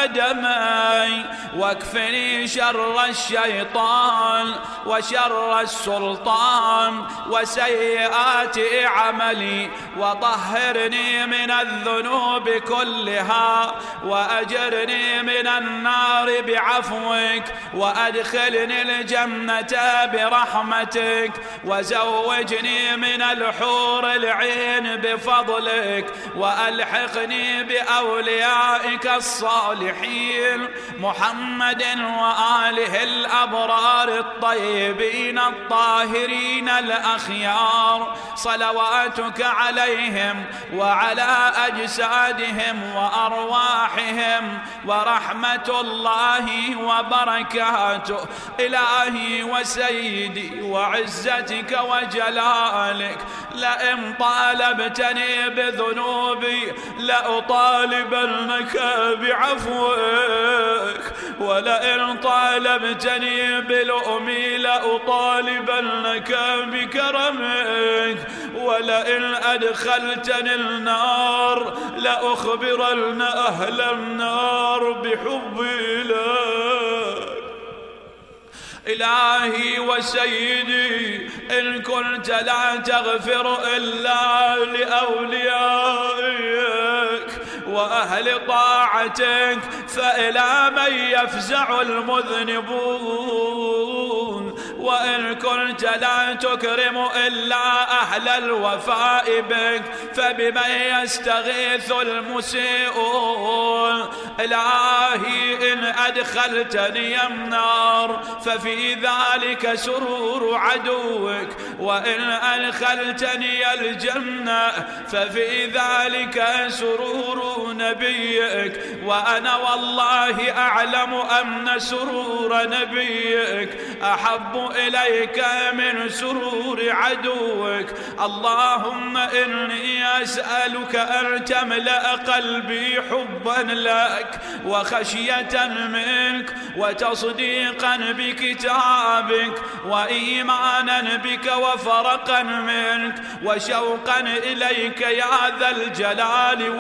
قدمي، واكفني شر الشيطان وشر السلطان وسيئات عملي، وطهرني من الذنوب كلها، وأجرني من النار بعفوك، وأدخلني الجنة برحمتك، وزوجني من الحور العين بفضلك، وألحقني بأوليائك الصالحين محمد وآله الأبرار الطيبين الطاهرين الأخيار، صلواتك عليهم وعلى أجسادهم وأرواحهم ورحمة الله وبركاته. إلهي وسيدي وعزتك وجلالك، لئن طالبتني بذنوبي لأطالبنك بعفوك، ولئن طالبتني بلؤمي لأطالبنك بكرمك، ولئن أدخلتني النار لأخبرن أهل النار بحبي لك. إلهي وسيدي إن كنت لا تغفر إلا لأوليائك وأهل طاعتك فإلى من يفزع المذنبون، وإن كنت لا تكرم إلا أهل الوفاء بك فبمن يستغيث المسيئون. إلهي إن أدخلتني النار ففي ذلك سرور عدوك، وإن أدخلتني الجنة ففي ذلك سرور نبيك، وأنا والله أعلم أن سرور نبيك أحب إليك من سرور عدوك. اللهم إني أسألك أن تملأ قلبي حبا لك وخشية منك وتصديقا بكتابك وإيمانا بك وفرقا منك وشوقا إليك يا ذا الجلال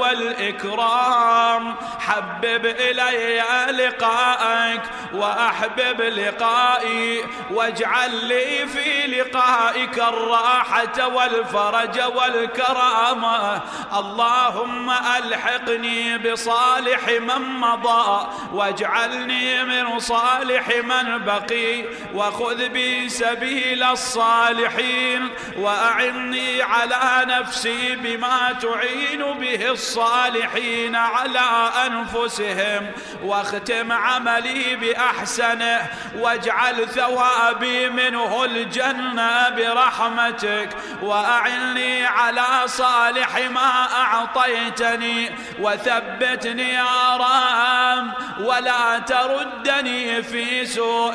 والإكرام. حبب إلي لقاءك وأحبب لقائي، واجعل لي في لقائك الراحة والفرج والكرامة. اللهم ألحقني بصالح من مضى واجعلني من صالح من بقي، وخذ بي سبيل الصالحين، وأعني على نفسي بما تعين به الصالحين على أنفسهم، واختم عملي بأحسنه، واجعل ثوابي منه الجنة برحمتك، وأعني على صالح ما أعطيتني، وثبتني يا رب ولا تردني في سوء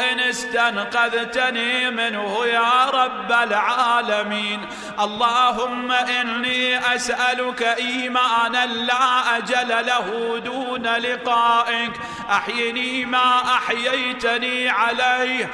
استنقذتني منه يا رب العالمين. اللهم إني أسألك إيمانا لا أجل له دون لقائك، أحيني ما أحييتني عليه،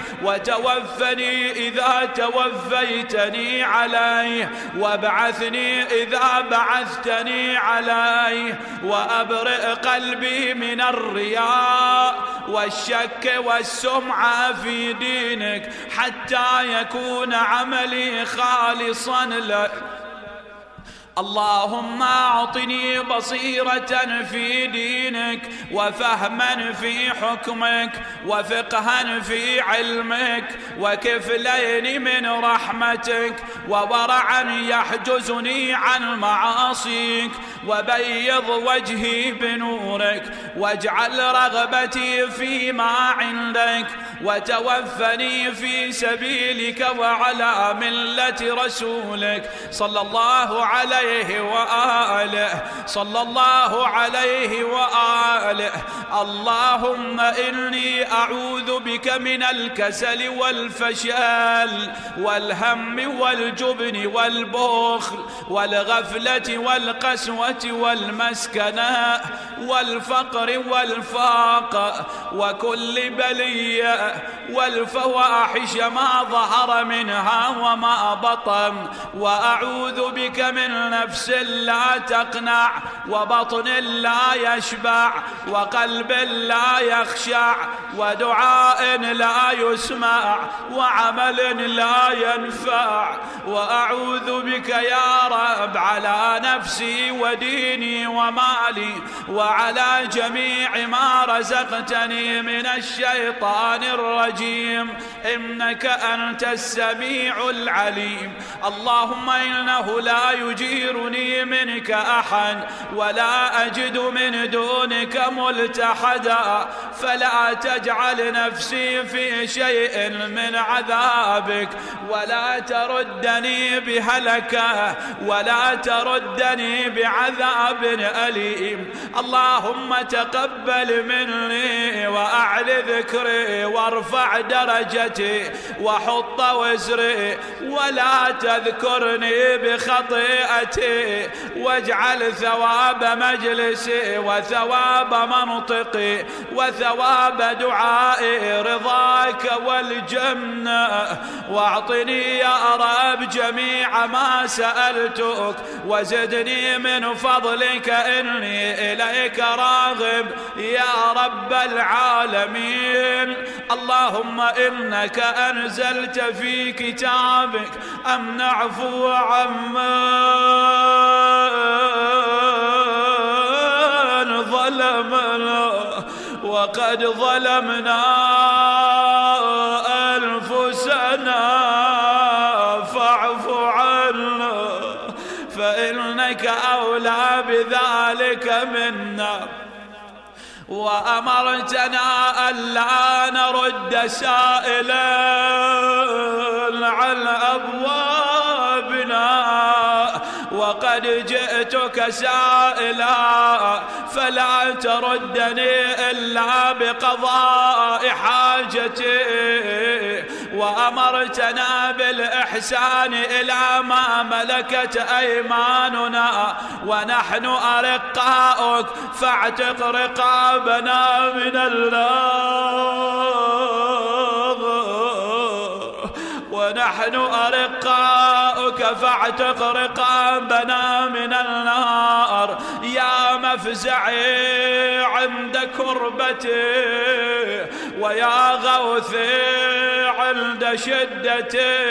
وتوفني إذا توفيتني عليه، وابعثني إذا بعثتني عليه، وأبرئ قلبي من الرياء والشك والسمعة في دينك حتى يكون عملي خالصا لك. اللهم أعطني بصيرة في دينك، وفهما في حكمك، وفقها في علمك، وكفلين من رحمتك، وورعا يحجزني عن معاصيك، وبيض وجهي بنورك، واجعل رغبتي فيما عندك، وتوفني في سبيلك وعلى ملة رسولك صلى الله عليه وآله صلى الله عليه وآله. اللهم إني أعوذ بك من الكسل والفشل والهم والجبن والبخل والغفلة والقسوة والمسكنة والفقر والفاقة وكل بلية والفواحش ما ظهر منها وما بطن. وأعوذ بك من نفس لا تقنع، وبطن لا يشبع، وقلب لا يخشع، ودعاء لا يسمع، وعمل لا ينفع. وأعوذ بك يا رب على نفسي وديني ومالي وعلى جميع ما رزقتني من الشيطان الرجيم، إنك أنت السميع العليم. اللهم إنه لا يجيرني منك أحد ولا أجد من دونك ملتحدا، فلا تجعل نفسي في شيء من عذابك، ولا تردني بهلكة، ولا تردني بعذاب أليم. اللهم تقبل مني وأعل ذكري وارفع درجتي وحط وزري، ولا تذكرني بخطيئتي، واجعل ثواب مجلسي وثواب منطقي وثواب ثواب دعائي رضاك والجنة، واعطني يا رب جميع ما سألتك، وزدني من فضلك إني إليك راغب يا رب العالمين. اللهم إنك أنزلت في كتابك أم نعفو عمن ظلمنا، وقد ظلمنا أنفسنا فاعف عنا، فإنك أولى بذلك منا. وأمرتنا ألا نرد سائلا عن أبوابنا، وقد جئتك سائلا فلا تردني إلا بقضاء حاجتي. وأمرتنا بالإحسان إلى ما ملكت أيماننا، ونحن أرقاؤك فاعتق رقابنا من النار، ونحن أرقاؤك فاعتق رقابنا من النار. يا مفزعي عند كربتي، ويا غوثي عند شدتي،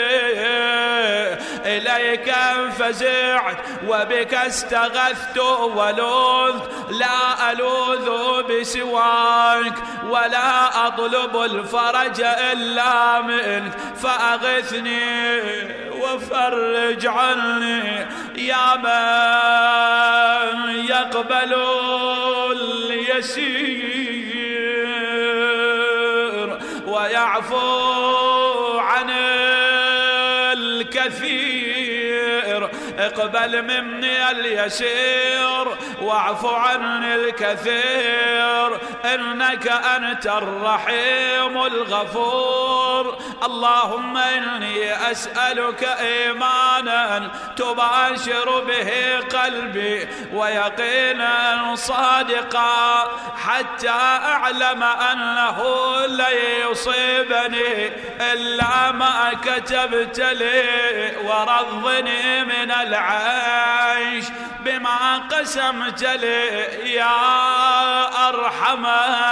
إليك فزعت وبك استغثت ولوذت، لا ألوذ بسواك ولا أطلب الفرج إلا منك، فأغثني وفرج عني يا من يقبل اليسير ويعفو عن الكثير. اقبل مني اليسير واعف عني الكثير، إنك أنت الرحيم الغفور. اللهم إني أسألك إيمانا تباشر به قلبي، ويقينا صادقا، حتى أعلم أنه لن يصيبني إلا ما كتبت لي، ورضني من العيش بما قسمت لي يا أرحم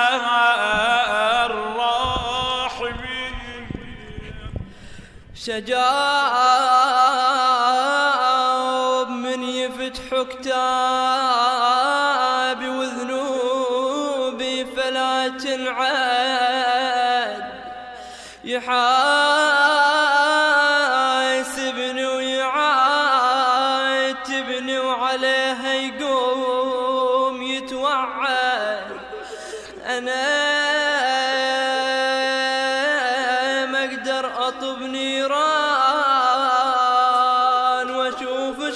الراحمين. شجاب من يفتح كتابي وذنوبي فلا تنعاد، يحاسبني ويعاتبني وعليها يقوم يتوعد. أنا ما أقدر أطب نيران وأشوف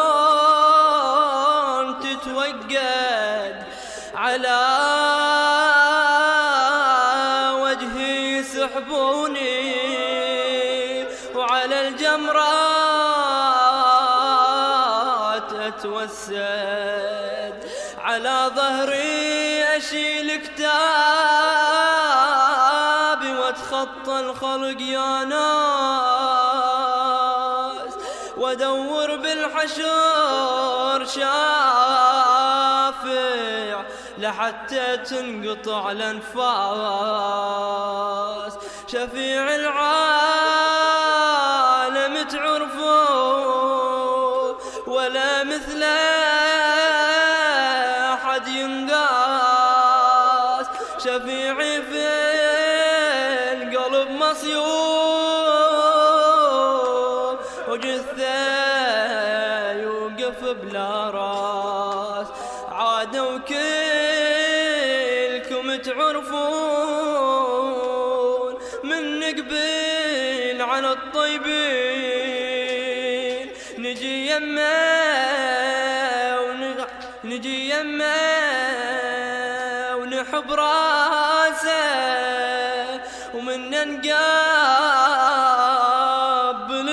شلون تتوقد على وجهي، يسحبوني وعلى الجمرات أتوسد، على ظهري أشيل كتابي واتخطى الخلق يا ناس، وادور بالحشر شافع لحتى تنقطع الأنفاس. شفيع العالم تعرفوا ولا مثل أحد ينقاس، شفيعي في القلب مصيوب، وجثة يوقف بلا راس. عادوا كلكم تعرفون من نقبل على الطيبين، نجي يمه ونحب راسه، ومن نقابل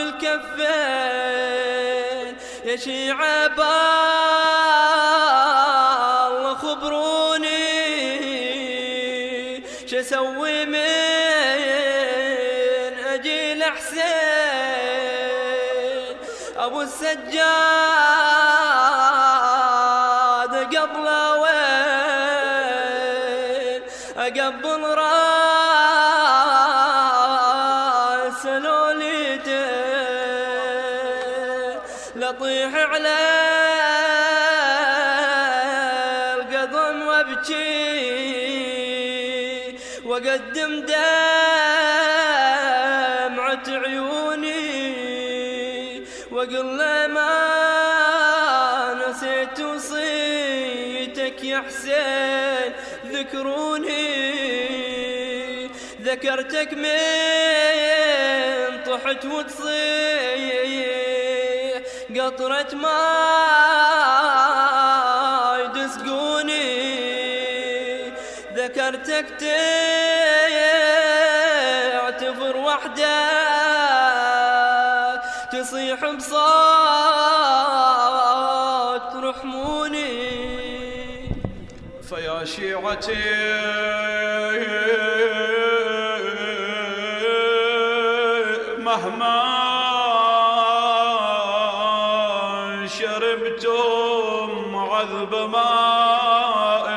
الكفين. يا شيعة الله خبروني شسوي من أجيل حسين أبو السجاد قبله وين أقبل راس لوليته لطيح على القضم وابكي وقدم دمعة عيوني وقل له ما نسيت وصيتك يا حسين ذكروني ذكرتك من طحت وتصيح قطرة ماي تسقوني ذكرتك تعتفر وحدك تصيح بصوت رحموني فيا شيعتي مهما شربتم عذب ماء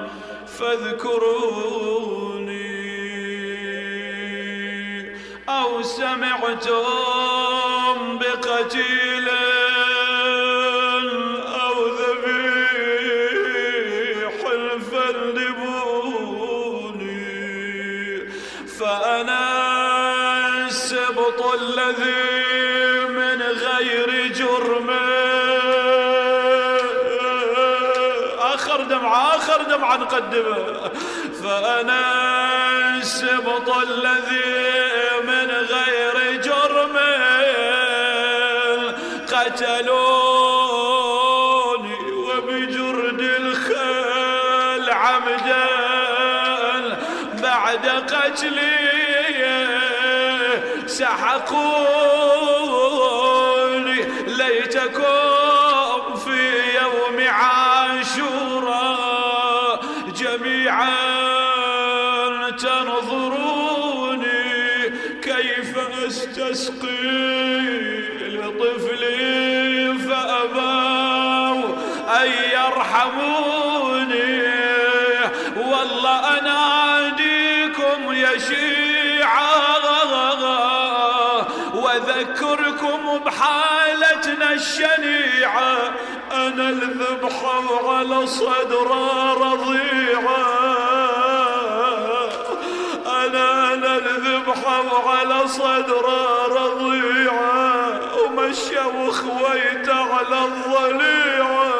فاذكروني أو سمعتم بقتيل أو ذبيح فاندبوني فأنا السبط الذي من غير جرم آخر دمعة نقدمه فأنا السبط الذي من غير جرم قتلوني وبجرد الخيل عمدا بعد قتلي سحقوني ليتكم في يوم عاشوراء جميعا تنظروني كيف استسقي لطفلي فأبوا أن يرحموني والله أناديكم يا شيعة وذكركم بحالتنا الشنيعة أنا الذبحة وعلى صدر رضيعة أنا الذبحة وعلى صدر رضيعة ومشى وخويت على الضليعة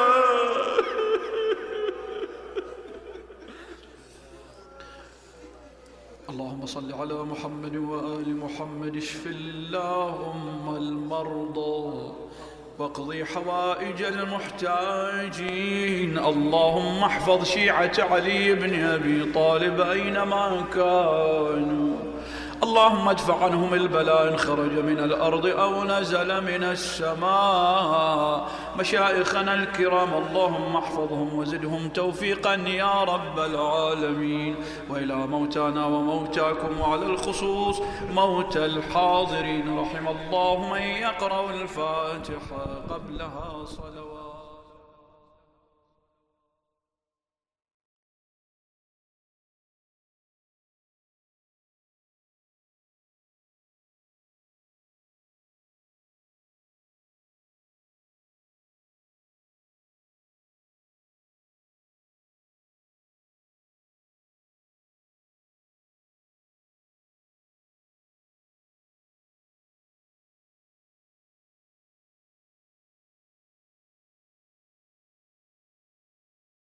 اللهم صل على محمد وآل محمد اشف اللهم المرضى واقضي حوائج المحتاجين اللهم احفظ شيعة علي بن أبي طالب أينما كانوا اللهم ادفع عنهم البلاء إن خرج من الأرض أو نزل من السماء مشايخنا الكرام اللهم احفظهم وزدهم توفيقا يا رب العالمين وإلى موتانا وموتاكم وعلى الخصوص موتى الحاضرين رحم الله من يقرأ الفاتحة قبلها صلوات